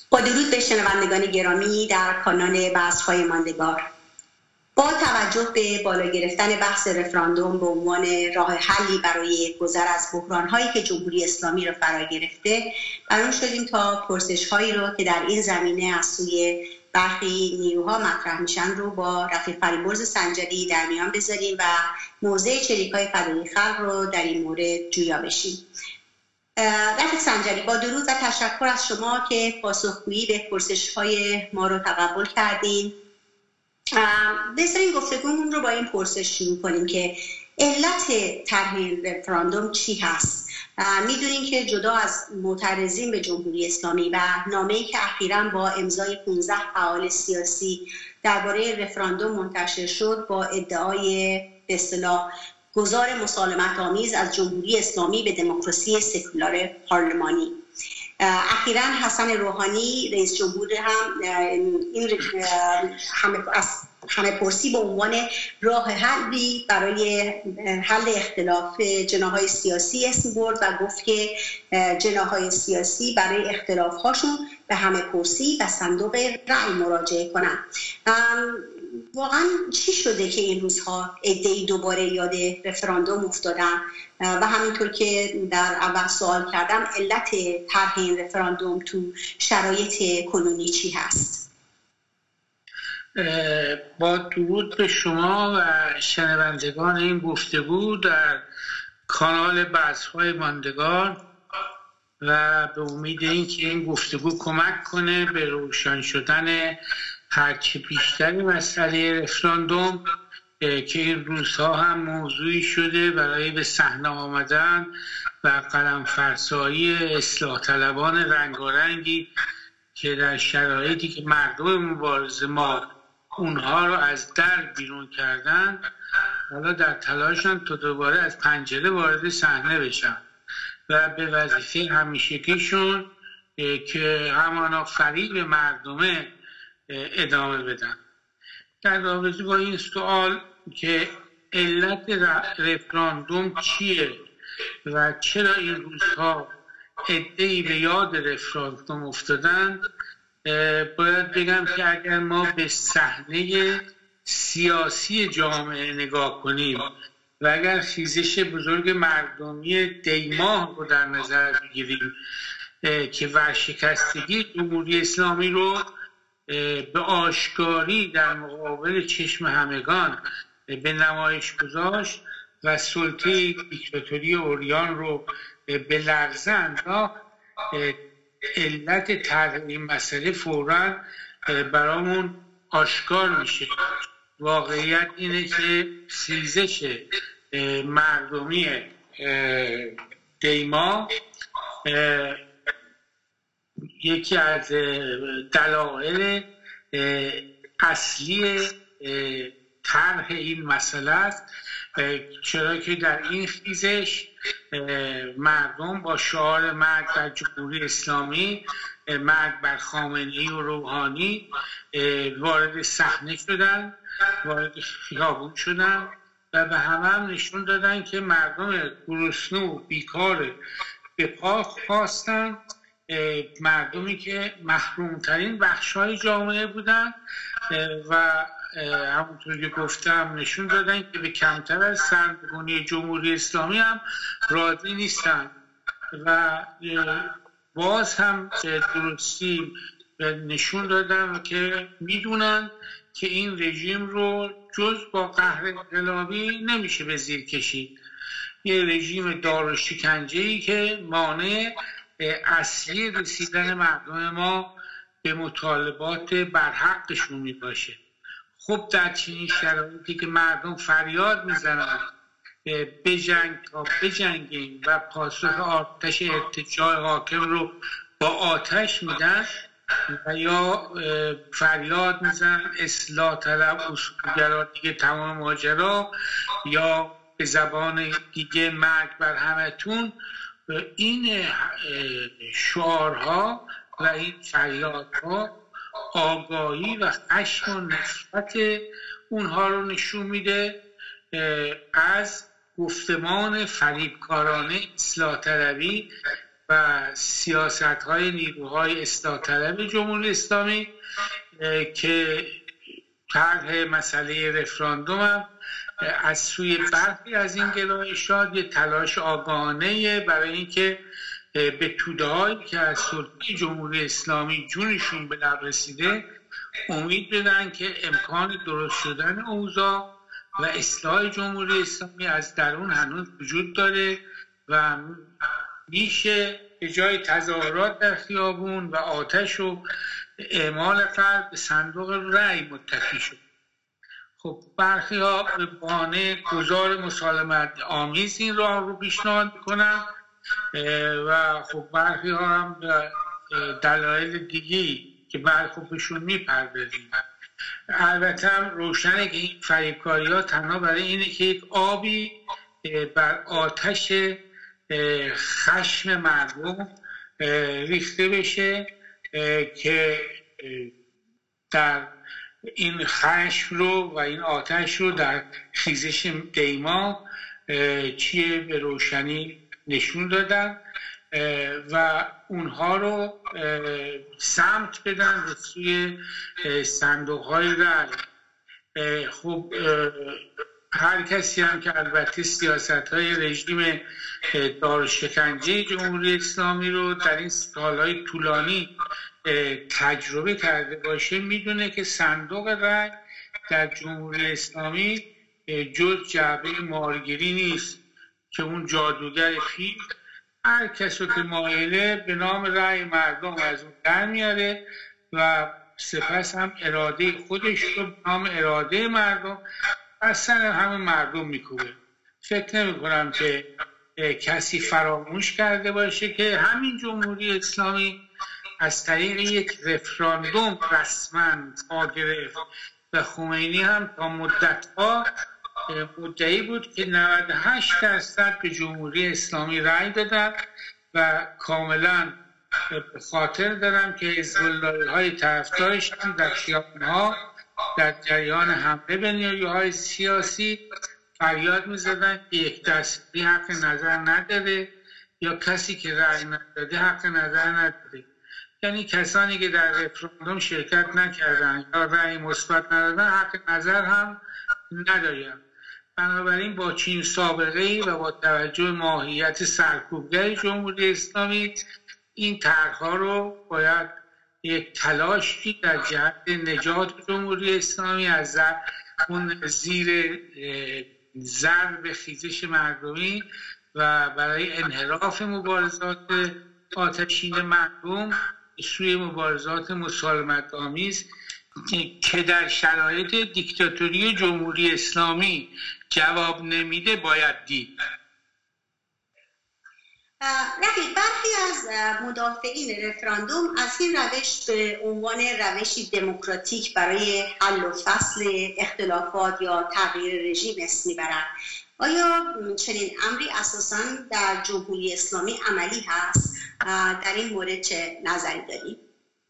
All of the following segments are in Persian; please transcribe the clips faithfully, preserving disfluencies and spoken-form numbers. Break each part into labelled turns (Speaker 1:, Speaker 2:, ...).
Speaker 1: با درود به شنوندگان گرامی در کانال بحث‌های ماندگار، با توجه به بالا گرفتن بحث رفراندوم به عنوان راه حلی برای گذر از بحران‌هایی که جمهوری اسلامی را فرا گرفته، برآمده شدیم تا پرسش‌هایی رو که در این زمینه از سوی برخی نیروها مطرح میشن رو با رفیق فریبرز سنجری در میان بذاریم و موضع چریک‌های فدایی خلق رو در این مورد جویا بشیم. رفیق سنجری، با درود و تشکر از شما که پاسخگویی به پرسش‌های ما رو تقبل کردین. بذارین گفتگومون رو با این پرسش شروع کنیم که علت طرح رفراندوم چی هست؟ میدونین که جدا از معترضین به جمهوری اسلامی و نامه‌ای که اخیراً با امضای پانزده فعال سیاسی درباره رفراندوم منتشر شد با ادعای به اصطلاح گذار مسالمت آمیز از جمهوری اسلامی به دموکراسی سکولار پارلمانی، اخیراً حسن روحانی رئیس جمهور هم این همه از همه پرسی به عنوان راه حلی برای حل اختلاف جناح‌های سیاسی اسم برد و گفت که جناح‌های سیاسی برای اختلاف‌هاشون به همه پرسی و صندوق رأی مراجعه کنن. واقعا چی شده که این روزها عده‌ای دوباره یاد رفراندوم افتادن و همینطور که در اول سوال کردم علت طرح این رفراندوم تو شرایط کنونی چی هست؟
Speaker 2: با درود به شما و شنوندگان این گفتگو در کانال بحث‌های ماندگار و به امید اینکه این گفتگو کمک کنه به روشن شدن هرچه بیشتری مسئله رفراندوم که این روزها هم موضوعی شده برای به صحنه آمدن و قلم فرسایی اصلاح طلبان رنگارنگی که در شرایطی که مردم مبارزه ما اونها رو از در بیرون کردن، حالا در تلاشن تا دوباره از پنجره وارد صحنه بشن و به وظیفه همیشگیشون که همانا فریب مردمه ادامه بدن. در رابطه با این سوال که علت رفراندوم چیه و چرا این روزها عده‌ای به یاد رفراندوم افتادن، باید بگم که اگر ما به صحنه سیاسی جامعه نگاه کنیم و اگر خیزش بزرگ مردمی دیماه رو در نظر بگیریم که ورشکستگی جمهوری اسلامی رو به آشکاری در مقابل چشم همگان به نمایش گذاشت و سلطه دیکتاتوری عریان رو به لرزه انداخت، علت طرح این مسئله فوراً برامون آشکار میشه. واقعیت اینه که خیزش مردمی دیما یکی از دلایل اصلی طرح این مسئله است، چرا که در این خیزش مردم با شعار مرگ بر جمهوری اسلامی، مرگ بر خامنه‌ای و روحانی وارد صحنه شدن، وارد خیابون شدن و به همه هم نشون دادن که مردم گرسنه و بیکار به پا خواستن، مردمی که محرومترین بخش‌های جامعه بودن و همونطور که گفتم نشون دادن که به کمتر از سرنگونی جمهوری اسلامی هم راضی نیستن و باز هم درستی نشون دادن که میدونن که این رژیم رو جز با قهر انقلابی نمیشه به زیر کشید. یه رژیم دار و شکنجه‌ای که مانع اصلی رسیدن مردم ما به مطالبات برحقشون می باشه. خب در چنین شرایطی که مردم فریاد میزنن بجنگ تا بجنگیم و پاسخ آتش ارتجاع حاکم رو با آتش میدن و یا فریاد میزنن اصلاح طلب اصولگرا دیگه تمام ماجرا، یا به زبان دیگه مرگ بر همتون، این شعارها و این فریادها آگاهی و خشم و نفرت اونها رو نشون میده از گفتمان فریبکارانه اصلاح طلبی و سیاست های نیروهای اصلاح طلب جمهوری اسلامی که طرح مسئله رفراندوم هم از سوی برخی از این گرایشات یه تلاش آگاهانه برای اینکه به توده‌هایی که از سلطه جمهوری اسلامی جونشون به لب رسیده امید بدن که امکان درست شدن اوضاع و اصلاح جمهوری اسلامی از درون هنوز وجود داره و میشه به جای تظاهرات در خیابون و آتش و اعمال قلب به صندوق رأی متکی شد. خب برخی ها به بهانه گذار مسالمت آمیز این راه رو پیشنهاد میکنن و خب برخی ها هم به دلایل دیگی که برخی خب بهشون میپردازیم. البته هم روشنه که این فریبکاری ها تنها برای اینه که یک آبی بر آتش خشم مردم ریخته بشه که در این خشم رو و این آتش رو در خیزش دیما چیه به روشنی نشون دادن و اونها رو سمت بدن به سوی صندوق های رأی. خب هر کسی هم که البته سیاست های رژیم دارالشکنجه جمهوری اسلامی رو در این سالهای طولانی تجربه کرده باشه میدونه که صندوق رأی در جمهوری اسلامی جز جعبه مارگیری نیست که اون جادوگر پیر هر کس رو که مایله به نام رأی مردم از اون در میاره و سپس هم اراده خودش رو به نام اراده مردم اصلا همه مردم میکوبه. فکر نمی کنم که کسی فراموش کرده باشه که همین جمهوری اسلامی از طریق یک رفراندوم رسما پا گرفت و خمینی هم تا مدت‌ها مدعی بود که نود و هشت درصد به جمهوری اسلامی رأی دادن و کاملا به خاطر دارم که حزب الله های طرفدارش هم در خیابان‌ها در جریان حمله به نیروهای سیاسی فریاد می‌زدن که یک دستی حق نظر نداره یا کسی که رأی نداده حق نظر نداره. یعنی کسانی که در رفراندوم شرکت نکردن یا رأی مثبت ندادن حق نظر هم ندارن. بنابراین با چنین سابقه‌ای و با توجه ماهیت سرکوبگر جمهوری اسلامی این طرح‌ها رو باید یک تلاشی در جهت نجات جمهوری اسلامی از اون زیر ضرب خیزش مردمی و برای انحراف مبارزات آتشین مردم سوی مبارزات مسالمت آمیز که در شرایط دیکتاتوری جمهوری اسلامی جواب نمیده باید دید.
Speaker 1: رفیق، برخی از مدافعین رفراندوم از این روش به عنوان روشی دموکراتیک برای حل و فصل اختلافات یا تغییر رژیم اسم میبرند. آیا چنین امری اساساً در جمهوری اسلامی عملی هست؟ در این مورد چه نظری دارید؟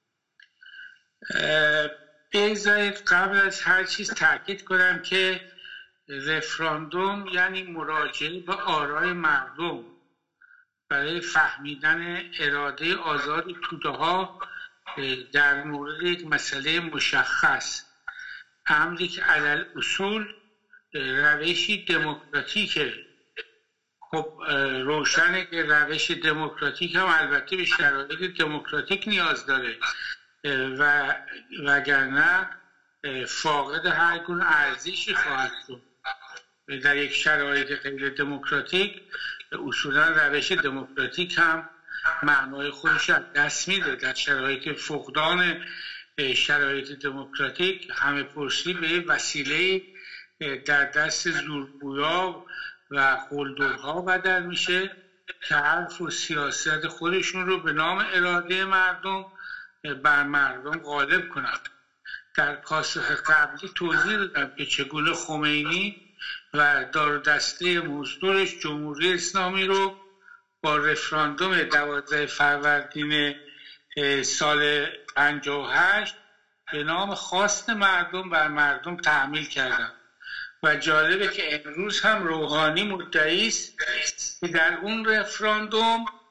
Speaker 2: بگذارید قبل از هر چیز تاکید کنم که رفراندوم یعنی مراجعه به آرای مردم برای فهمیدن اراده آزاد توده‌ها در مورد یک مسئله مشخص، امری که علل اصول روشی دموکراتیکه. خب روشنه که روش دموکراتیک هم البته به شرایط دموکراتیک نیاز داره و وگرنه فاقد هر گونه ارزشی خواهد شد. در یک شرایط غیر دموکراتیک اصولا روش دموکراتیک هم معنای خودش از دست میده. در شرایط فقدان شرایط دموکراتیک همه پرسی به وسیله در دست زورگویا و قلدرها بدل میشه که حرف و سیاست خودشون رو به نام اراده مردم بر مردم غالب کنند. در پاسخ قبلی توضیح دادم که چگونه خمینی و دار دسته مزدورش جمهوری اسلامی رو با رفراندوم دوازده فروردین سال پنجاه و هشت به نام خواست مردم بر مردم تحمیل کردن و جالبه که امروز هم روحانی مدعی است که در اون رفراندوم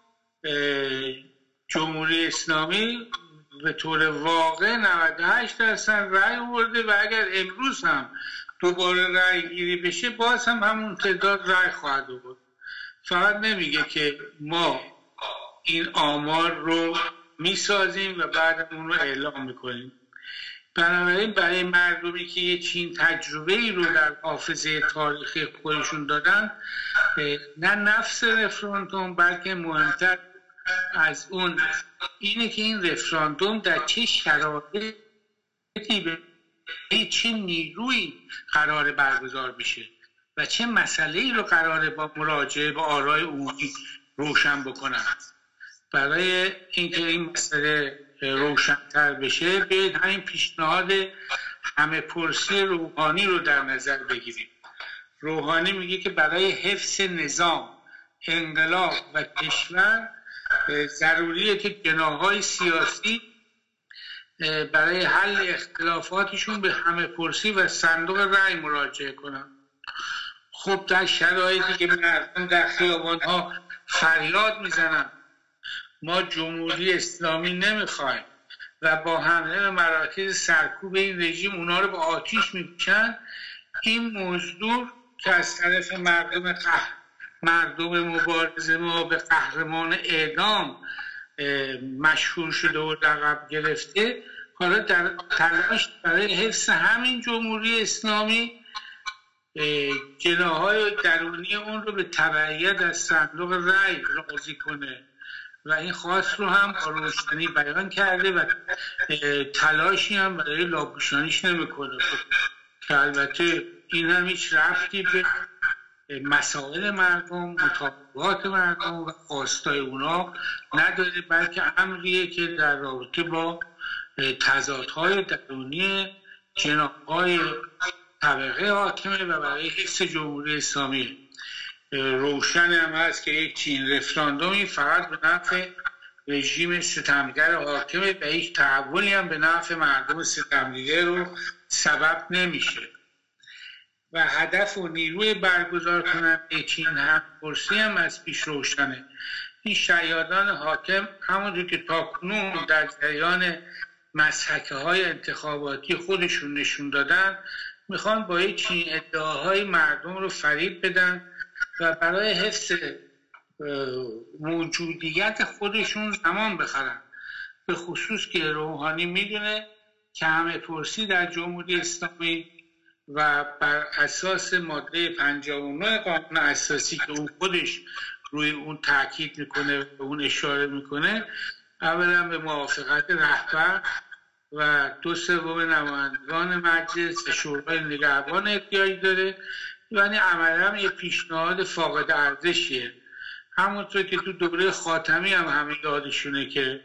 Speaker 2: جمهوری اسلامی به طور واقع نود و هشت درصد رأی آورده و اگر امروز هم دوباره رأی گیری بشه باز هم همون تعداد رأی خواهد آورد. فقط نمیگه که ما این آمار رو میسازیم و بعد اون رو اعلام میکنیم. بنابراین برای مردمی که یه چین تجربه ای رو در حافظه تاریخی خودشون دادن، نه نفس رفراندوم بلکه مهمتر از اون اینه که این رفراندوم در چه شرایطی به چه نیروی قرار برگزار بشه و چه مسئله‌ای رو قراره با مراجعه به آرای عمومی روشن بکنن. برای اینکه این مسئله روشن‌تر بشه بیایید همین پیشنهاد همه پرسی روحانی رو در نظر بگیریم. روحانی میگه که برای حفظ نظام، انقلاب و کشور ضروریه که جناح‌های سیاسی برای حل اختلافاتشون به همه پرسی و صندوق رأی مراجعه کنن. خب در شرایطی که مردم در خیابان‌ها فریاد میزنن ما جمهوری اسلامی نمیخوایم و با حمله به مراکز سرکوب این رژیم اونا رو به آتیش میکشن، این موضوع که از طرف مردم قهر مردم مبارزه ما به قهرمان اعدام مشهور شده و لقب گرفته، حالا در تلاش برای حفظ همین جمهوری اسلامی جناح‌های درونی اون رو به تبعیت از صندوق رأی راضی کنه و این خواست رو هم با روشنی بیان کرده و تلاشی هم برای لاپوشانیش نمیکنه که البته این هم هیچ ربطی به مسائل مردم، مطالبات مردم و خواستای اونا نداره، بلکه امریه که در رابطه با تضادهای درونی جناح‌های طبقه حاکمه و برای حفظ جمهوری اسلامی. روشن هم هست که یک چین رفراندومی فقط به نفع رژیم ستمگر حاکمه و هیچ تحولی هم به نفع مردم ستمدیده رو سبب نمیشه و هدف و نیروی برگزار کننده چین هم پرسی هم از پیش روشنه. این شیادان حاکم همونجور که تاکنون در جریان مسحکه های انتخاباتی خودشون نشون دادن، میخوان با این چین ادعاهای مردم رو فریب بدن و برای حفظ موجودیت خودشون زمان بخرن. به خصوص که روحانی میدونه که همه پرسی در جمهوری اسلامی و بر اساس ماده پنجاه و نه قانون اساسی که اون خودش روی اون تاکید میکنه و اون اشاره میکنه، اولا به موافقت رهبر و دو سوم نمایندگان مجلس و شورای نگهبان احتیاج داره، یعنی عملا یه پیشنهاد فاقد ارزشیه. همونطور که تو دوره خاتمی هم همین یادشونه که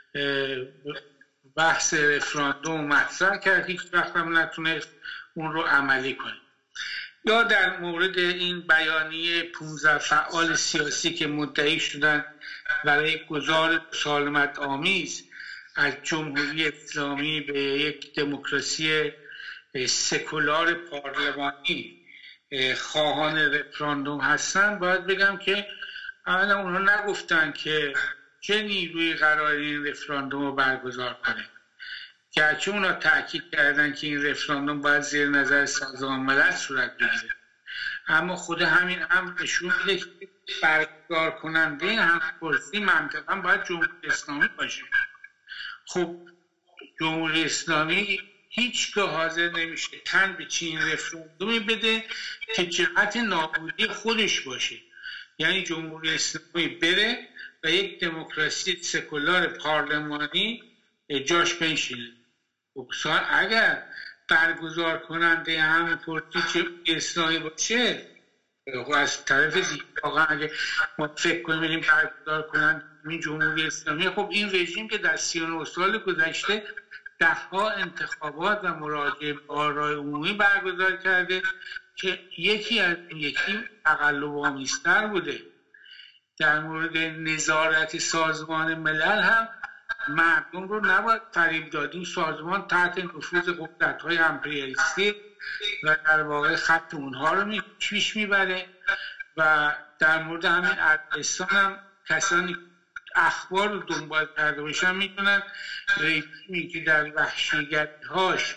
Speaker 2: بحث رفراندوم مطرح کرد، هیچ وقت هم نتونه اون رو عملی کنه. یا در مورد این بیانیه پانزده فعال سیاسی که مدعی شدن برای گذار مسالمت آمیز از جمهوری اسلامی به یک دموکراسی سکولار پارلمانی خواهان رفراندوم هستن، باید بگم که اولا اونها نگفتن که چه نیروی قرار این رفراندوم رو برگزار کنه، گرچه اونا تأکید کردن که این رفراندوم باید زیر نظر سازمان ملل صورت بگیره، اما خود همین هم نشون میده که برگزار کننده همپرسی منطقا باید جمهوری اسلامی باشه. خب جمهوری اسلامی هیچگاه حاضر نمیشه تن به چین رفراندومی بده که جهت نابودی خودش باشه، یعنی جمهوری اسلامی بره و یک دموکراسی سکولار پارلمانی جاش بنشینه. اگر برگزار کننده همه پرسی اسلامی باشه و از طرف دیگه واقعا اگه ما فکر کنیم بریم برگزار کننده این جمهوری اسلامی، خب این رژیم که در سی و نه سال گذشته ده‌ها انتخابات و مراجعه به آرای عمومی برگزار کرده که یکی از یکی تقلب‌آمیزتر بوده. در مورد نظارت سازمان ملل هم مردم رو نباید فریب داد. این سازمان تحت نفوذ قدرت‌های امپریالیستی و در واقع خط اونها رو پیش میبره و در مورد همین ارمنستان هم کسانی اخبار رو دنبال کرده باشن میتونن رژیمی که در وحشیگری‌هاش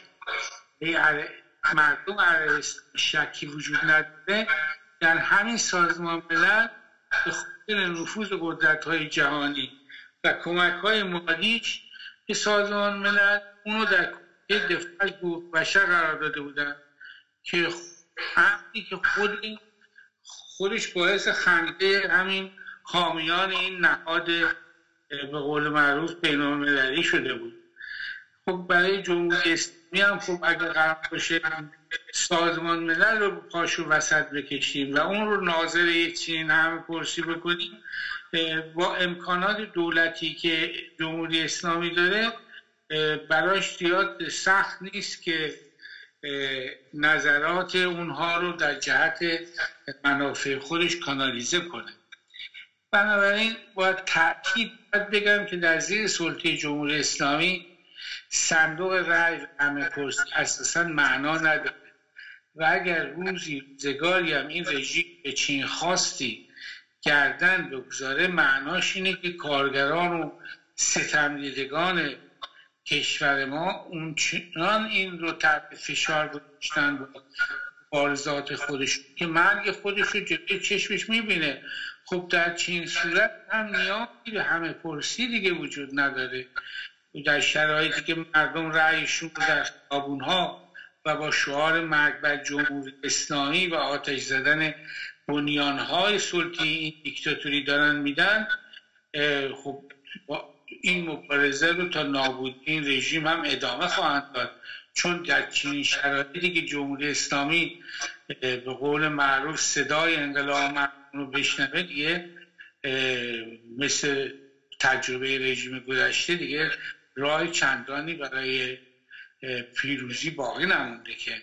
Speaker 2: مردم علیه شکی وجود نداره در همین سازمان ملل به خاطر نفوذ قدرت‌های جهانی و کمک‌های مالیش به سازمان ملل اونو در دفاع از حقوق بشر قرار داده بودن که عقلی که خود خودش باعث خنده همین حامیان این نهاد به قول معروف بین‌المللی شده بود. خب برای جمهوری اسلامی هم خب اگر قرار باشه سازمان ملل رو پاشو وسط بکشیم و اون رو ناظر یک چنین همه پرسی بکنیم با امکانات دولتی که جمهوری اسلامی داره براش زیاد سخت نیست که نظرات اونها رو در جهت منافع خودش کانالیزه کنه. بنابراین باید تأکید باید بگم که در زیر سلطه جمهوری اسلامی صندوق رأی همه پرسی اساسا معنا نداره و اگر روزی روزگاری هم این رژیم به چین خواستی گردن بگذاره معناش اینه که کارگران و ستمدیدگان کشور ما اون چنان این رو تحت فشار گذاشتن با مبارزات خودش که مرگ خودش رو جلوی چشمش میبینه. خب در چین صورت هم نیازی به همه پرسی دیگه وجود نداره. در شرایطی که مردم رأیشون رو در خیابون‌ها و با شعار مرگ بر جمهوری اسلامی و آتش زدن بنیان‌های سلطه‌ای این دیکتاتوری دارن میدن، خب این مبارزه رو تا نابودی این رژیم هم ادامه خواهند داد، چون در چنین شرایطی که جمهوری اسلامی به قول معروف صدای انقلاب مردم رو بشنوه دیگه مثل تجربه رژیم گذشته دیگه راه چندانی برای پیروزی باقی نمونده که.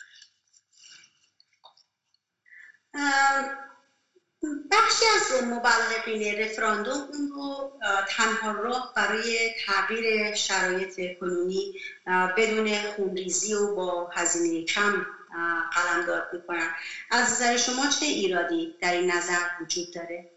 Speaker 1: بخشی از مبلغین رفراندوم اون رو تنها راه برای تغییر شرایط کنونی بدون خونریزی و با هزینه کم قلمداد میکنن. از نظر شما چه ایرادی در این نظر وجود داره؟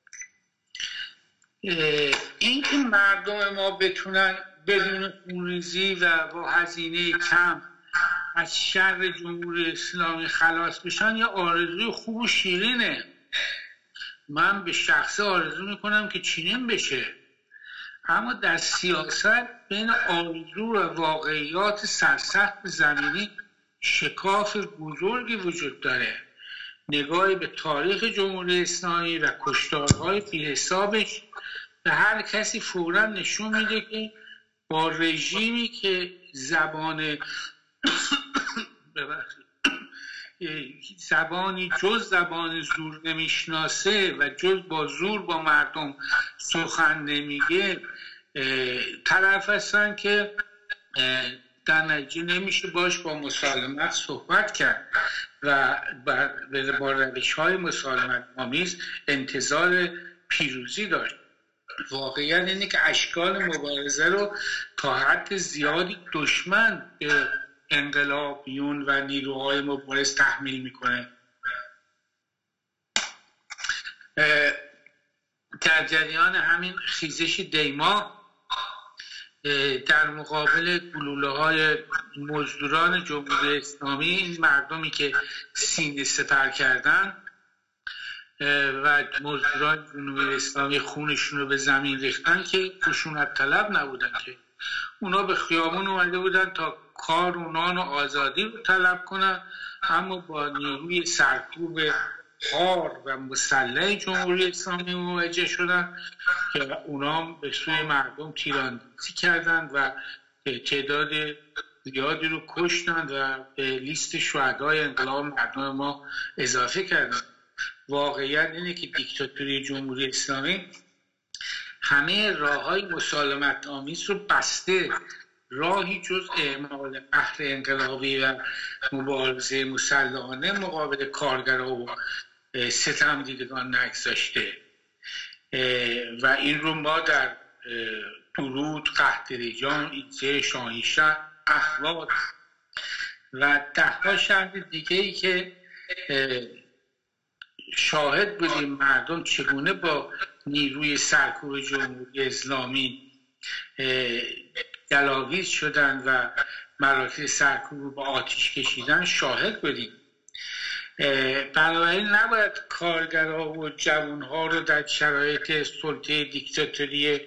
Speaker 2: این که مردم ما بتونن بدون خونریزی و با هزینه کم از شر جمهوری اسلامی خلاص بشن یا آرزوی خوب و شیرینه. من به شخصه آرزو میکنم که چنین بشه، اما در سیاست بین آرزو و واقعیات سرسخت زمینی شکاف بزرگی وجود داره. نگاهی به تاریخ جمهوری اسلامی و کشتارهای بی‌حسابش به هر کسی فوراً نشون میده که با رژیمی که زبان زبانی جز زبان زور نمیشناسه و جز با زور با مردم سخن نمیگه طرف هستن که در نتیجه نمیشه باش با مسالمت صحبت کرد و با روش های مسالمت آمیز انتظار پیروزی داشت. واقعیت اینه که اشکال مبارزه رو تا حد زیادی دشمن به انقلابیون و نیروهای مبارز تحمیل میکنه. در جریان همین خیزش دیما در مقابل گلوله های مزدوران جمهوری اسلامی، این مردمی که سینه سپر کردن و مزدوران جمهوری اسلامی خونشون رو به زمین ریختن که خشونت طلب نبودن، که اونا به خیابون اومده بودن تا کار و نان و آزادی رو طلب کنن، اما با نیروی سرکوب خار و مسلح جمهوری اسلامی مواجه شدن که اونا به سوی مردم تیراندازی کردند و تعداد زیادی رو کشتند و به لیست شهدای انقلاب مردم ما اضافه کردند. واقعیت اینه که دیکتاتوری جمهوری اسلامی همه راه‌های مسالمت آمیز رو بسته، راهی جز اعمال قهر انقلابی و مبارزه مسلحانه مقابل کارگرها و ستم دیدگان نگذاشته و این رو ما در درود، قحطریجان، ایزه، شاهینشهر، اهواز و ده‌ها شهر دیگه ای که شاهد بودیم مردم چگونه با نیروی سرکوب جمهوری اسلامی دلاویز شدن و مراکز سرکوب رو با آتش کشیدن شاهد بودیم. بنابراین نباید کارگرها و جوانها رو در شرایط سلطه دیکتاتوری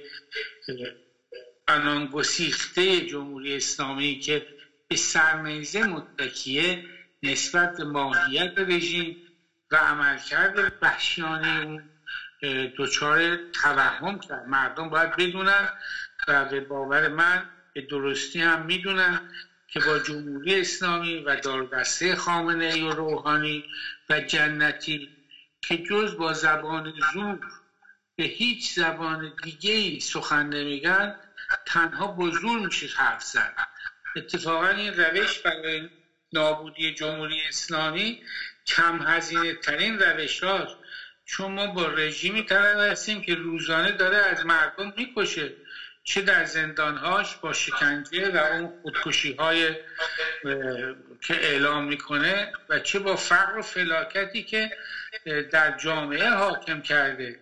Speaker 2: آنان گسیخته جمهوری اسلامی که به سرنیزه متکیه نسبت به ماهیت رژیم و عملکرد وحشیانه اون دچار توهم کرد. مردم باید بدونن و به باور من به درستی هم میدونن که با جمهوری اسلامی و دارودسته خامنه‌ای و روحانی و جنتی که جز با زبان زور به هیچ زبان دیگه‌ای سخن نمیگن، تنها با زور میشه حرف زد. اتفاقا این روش برای نابودی جمهوری اسلامی کم هزینه ترین روش هاست، چون ما با رژیمی طرف هستیم که روزانه داره از مردم میکشه، چه در زندانهاش با شکنجه و اون خودکشی های که اعلام میکنه و چه با فقر و فلاکتی که در جامعه حاکم کرده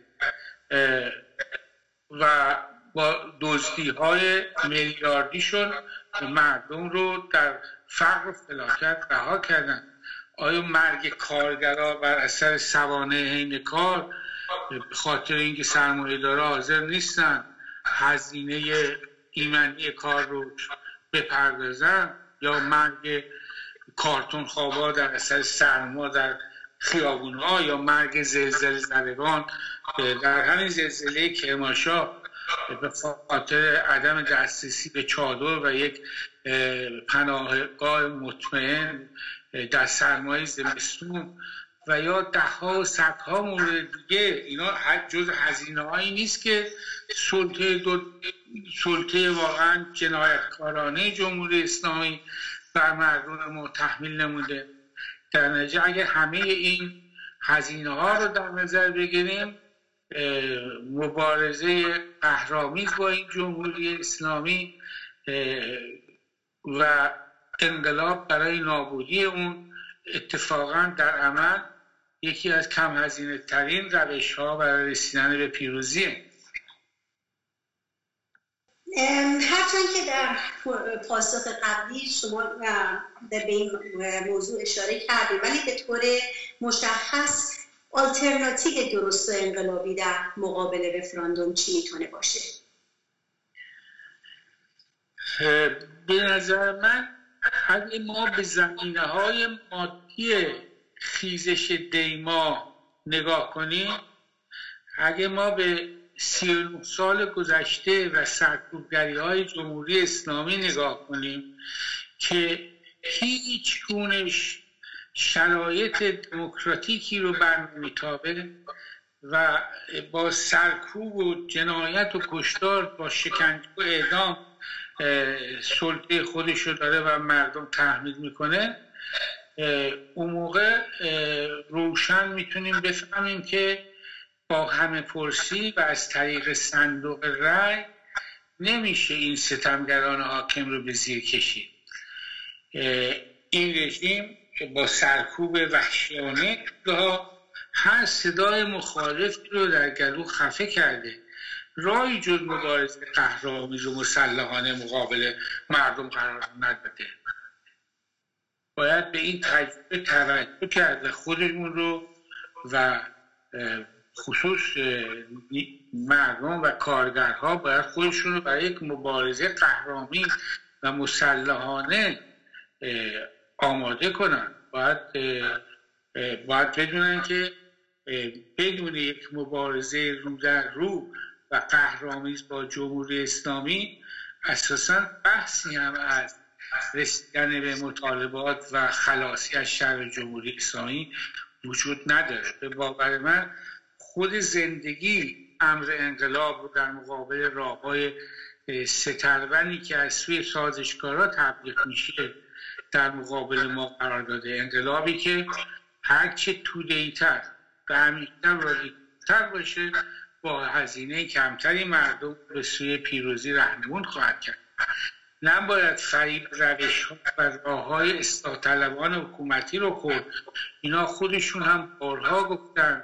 Speaker 2: و با دزدی های میلیاردیشون مردم رو در فقر و فلاکت رها کردن. آیا مرگ کارگرها بر اثر سوانح حین کار به خاطر اینکه سرمایه‌دارا حاضر نیستن هزینه ایمنی کار رو بپردازن، یا مرگ کارتون خوابا در اثر سرما در خیابون‌ها، یا مرگ زلزله زدگان در همین زلزله کرمانشاه به خاطر عدم دسترسی به چادر و یک پناهگاه مطمئن در سرمای زمستون، و یا ده ها و صد ها مورد دیگه. اینا جز هزینه هایی نیست که سلطه دو سلطه واقعا جنایتکارانه جمهوری اسلامی بر مردم ما تحمیل نموده. در نتیجه اگر همه این هزینه ها رو در نظر بگیریم، مبارزه قهرآمیز با این جمهوری اسلامی و انقلاب برای نابودی اون اتفاقا در عمل یکی از کم هزینه ترین روش ها برای رسیدن به پیروزیه.
Speaker 1: هرچند که در پاسخ قبلی شما به این موضوع اشاره کردید، ولی به طور مشخص آلترناتیو درست و انقلابی در مقابل رفراندوم چی میتونه باشه؟
Speaker 2: به نظر من اگه ما به زمینه های مادی خیزش دیما نگاه کنیم، اگه ما به سی و نه سال گذشته و سرکوبگری های جمهوری اسلامی نگاه کنیم که هیچ گونش شرایط دموکراتیکی رو برنمیتابه و با سرکوب و جنایت و کشتار با شکنجه و اعدام سلطه خودش رو داره و مردم تحمیل میکنه، اون موقع روشن میتونیم بفهمیم که با همه پرسی و از طریق صندوق رای نمیشه این ستمگران حاکم رو به زیر کشید. این رژیم با سرکوب وحشیانه هر صدای مخالفی رو در گلو خفه کرده، راهی جز مبارزه قهرآمیز و مسلحانه مقابل مردم قرار نداده. باید به این تجربه توجه کرد و خودمون رو و خصوص مردم و کارگرها باید خودشون رو برای یک مبارزه قهرآمیز و مسلحانه آماده کنن. باید باید بدونن که بدون یک مبارزه رو در رو و قهرآمیز با جمهوری اسلامی اساساً بحثی هم از رسیدن به مطالبات و خلاصی از شر جمهوری اسلامی وجود نداره. به باور من خود زندگی امر انقلاب رو در مقابل راه‌های سترونی که از سوی سازشکارا تبلیغ میشه در مقابل ما قرار داده. انقلابی که هرچه توده‌ای‌تر و عمیق‌تر و رادیکال‌تر باشه با هزینه کمتری مردم به سوی پیروزی راهنمون خواهد کرد. نباید فریب روش‌ها و راه‌های اصلاح طلبان حکومتی رو خورد. اینا خودشون هم بارها گفتن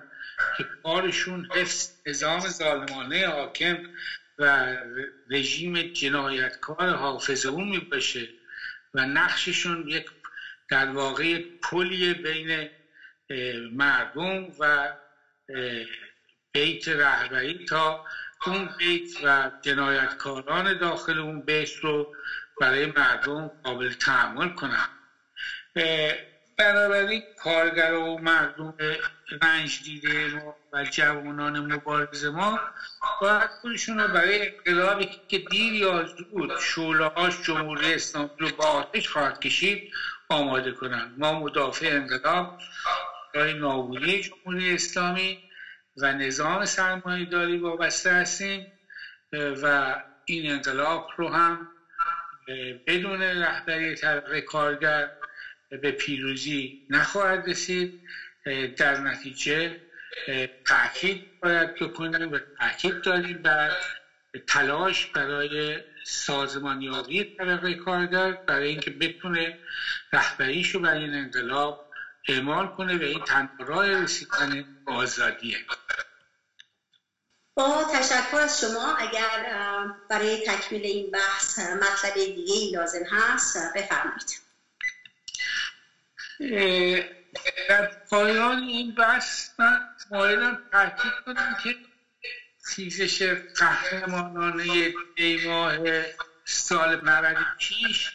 Speaker 2: که کارشون حفظ نظام ظالمانه حاکم و رژیم جنایتکار حافظ عمومی باشه و نقششون یک در واقع پلی بین مردم و بیت رهبری تا اون بیت و جنایتکاران داخل اون بیت رو برای مردم قابل تحمل کنن. بنابراین کارگر و مردم رنج دیده ما و جوانان مبارز ما باید خودشون رو برای انقلابی که دیر یا زود شعله‌هاش جمهوری اسلامی رو با آتش خواهد کشید آماده کنن. ما مدافع انقلاب برای نابودی جمهوری اسلامی و نظام سرمایه‌داری وابسته هستیم و این انقلاب رو هم بدون رهبری طبقه کارگر به پیروزی نخواهد رسید. در نتیجه تأکید باید بکنیم و تأکید داریم بر تلاش برای سازمانیابی طبقه کارگر برای اینکه بتونه رهبریشو برای این انقلاب اعمال کنه و این تنها راه رسیدن به آزادیه.
Speaker 1: با تشکر از شما. اگر برای تکمیل این بحث مطلب دیگه ای لازم هست بفرمایید.
Speaker 2: در پایان این بحث من مایلم تاکید کنم که خیزش قهرمانانه دی ماه سال نود و پیش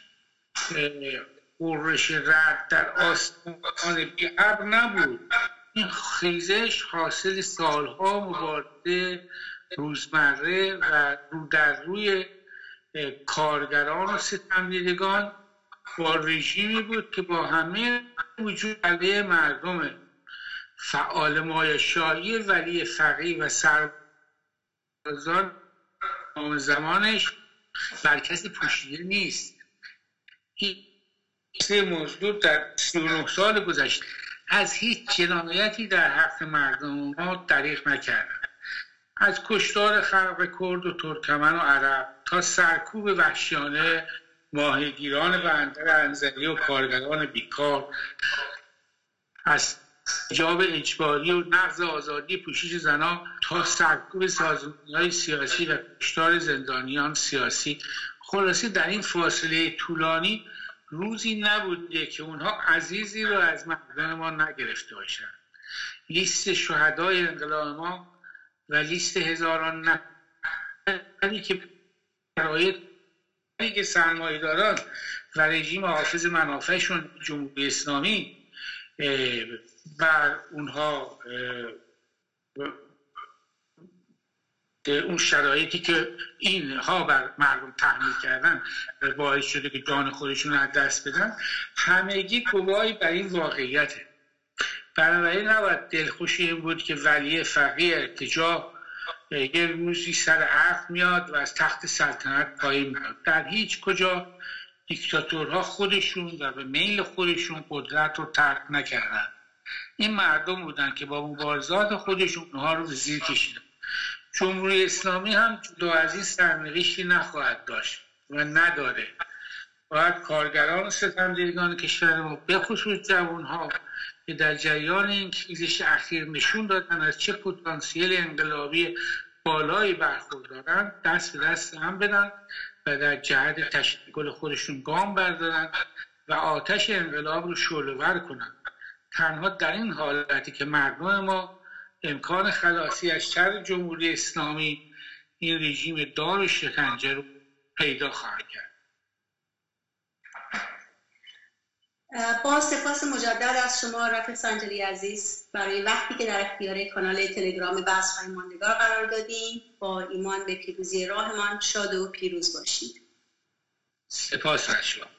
Speaker 2: غرش رعد در آسمان بی ابر نبود. این خیزش حاصل سالها مبارزه روزمره و رو در روی کارگران و ستمدیدگان با رژیمی بود که با همه وجود علیه مردم فعال مایشایی ولی فقیه و سربازان نام زمانش بر کسی پوشیده نیست. این سه موضوع در سی و نه سال گذشته از هیچ جنایتی در حق مردم ما دریغ نکردند. از کشتار خلق کرد و ترکمن و عرب تا سرکوب وحشیانه ماهیگیران بندر انزلی و کارگران بیکار، از حجاب اجباری و نقض آزادی پوشش زنان تا سرکوب سازمان‌های سیاسی و کشتار زندانیان سیاسی. خلاصه در این فاصله طولانی روزی نبوده که اونها عزیزی رو از مردم ما نگرفته باشند. لیست شهدای انقلاب ما و لیست هزاران نفری که برای که سرمایه‌داران و رژیم حافظ منافعشون جمهوری اسلامی بر اونها اون شرایطی که اینها بر مردم تحمیل کردن باعث شده که جان خودشون از دست بدن، همگی گواهی بر این واقعیته. بنابراین نباید دلخوشی این بود که ولی فقیه ارتجاع یه روزی سر عقل میاد و از تخت سلطنت پایین میاد. در هیچ کجا دیکتاتورها خودشون و به میل خودشون قدرت رو ترک نکردن. این مردم بودن که با مبارزات خودشون اونها رو به زیر کشیدن. جمهوری اسلامی هم جدا از این سرنوشتی نخواهد داشت و نداره. باید کارگران و ستمدیدگان کشور ما به خصوص جوانها که در جریان این کریزش اخیر نشون دادن از چه پتانسیل انقلابی بالایی برخوردارن دست به دست هم بدن و در جهت تشکیل خودشون گام بردارن و آتش انقلاب رو شعله‌ور کنن. تنها در این حالتی که مردم ما امکان خلاصی از شر جمهوری اسلامی این رژیم دار و شکنجه رو پیدا خواهد کرد.
Speaker 1: با سپاس مجدد از شما رفیق سنجری عزیز برای وقتی که در اختیار کانال تلگرام بحث‌های ماندگار قرار دادیم. با ایمان به پیروزی راهمان شاد و پیروز باشید.
Speaker 2: سپاس از شما.